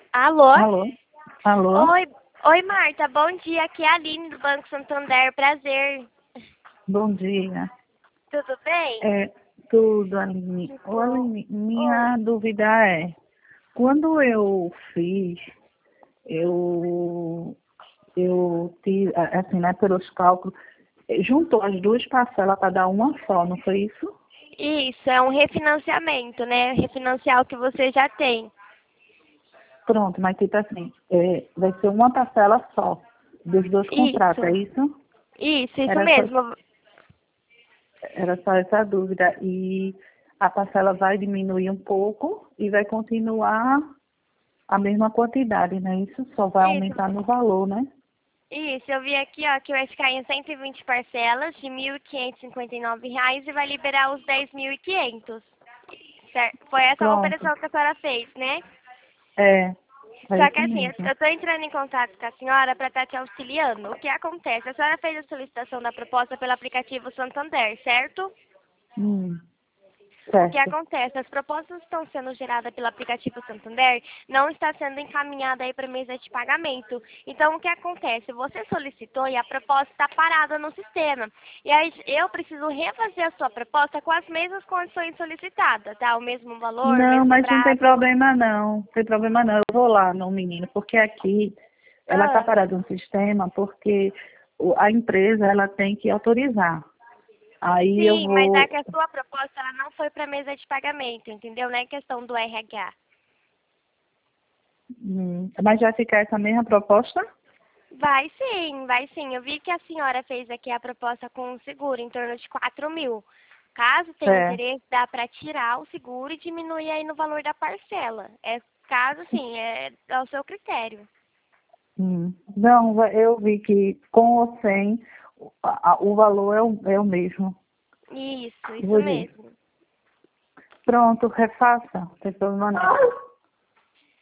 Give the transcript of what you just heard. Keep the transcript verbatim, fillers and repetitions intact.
Alô? Alô? Alô? Oi, oi Marta, bom dia. Aqui é a Aline do Banco Santander. Prazer. Bom dia. Tudo bem? É, tudo, Aline. Que Ô, bom. Aline, minha Oi. dúvida é, quando eu fiz, eu, eu tive, assim, né, pelos cálculos, eh, juntou as duas parcelas para dar uma só, não foi isso? Isso, é um refinanciamento, né? Refinanciar o que você já tem. Pronto, mas tipo assim, é, vai ser uma parcela só dos dois contratos, é Isso, isso? isso, isso Era só, mesmo. era só essa dúvida. E a parcela vai diminuir um pouco e vai continuar a mesma quantidade, né? Isso só vai Isso, aumentar no valor, né? isso. Eu vi aqui, ó, que vai ficar em cento e vinte parcelas de mil quinhentos e cinquenta e nove reais e vai liberar os dez mil e quinhentos. Certo? Foi essa a Pronto. operação que a senhora fez, né? É, é Só que isso assim, eu mesmo. eu tô entrando em contato com a senhora para estar te auxiliando. O que acontece? A senhora fez a solicitação da proposta pelo aplicativo Santander, certo? Hum, O que certo. acontece? As propostas que estão sendo geradas pelo aplicativo Santander não está sendo encaminhada aí para mesa de pagamento. Então, o que acontece? Você solicitou e a proposta está parada no sistema. E aí eu preciso refazer a sua proposta com as mesmas condições solicitadas, tá? O mesmo valor, o Não, mesmo mas não tem prazo. problema não. Não tem problema não. Eu vou lá no menino, porque aqui ela está Ah. parada no sistema porque o- a empresa ela tem que autorizar. Aí eu Sim, mas é vou. que a sua proposta ela não foi para mesa de pagamento, entendeu? Não é questão do R H. Hum, mas vai ficar essa mesma proposta? Vai sim, vai sim. Eu vi que a senhora fez aqui a proposta com o seguro, em torno de quatro mil. Caso tenha É. interesse, dá para tirar o seguro e diminuir aí no valor da parcela. É caso, sim, é ao seu critério. Hum. Não, va- eu vi que com ou sem o a- o valor é o, é o mesmo. Isso, isso Vou ver. mesmo. Pronto, refaça. Não tem problema não.